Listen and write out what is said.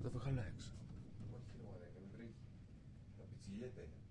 το βγάλω έξω. Όχι, μωρέ, και με βρήκε. Θα πιτσιλιέται.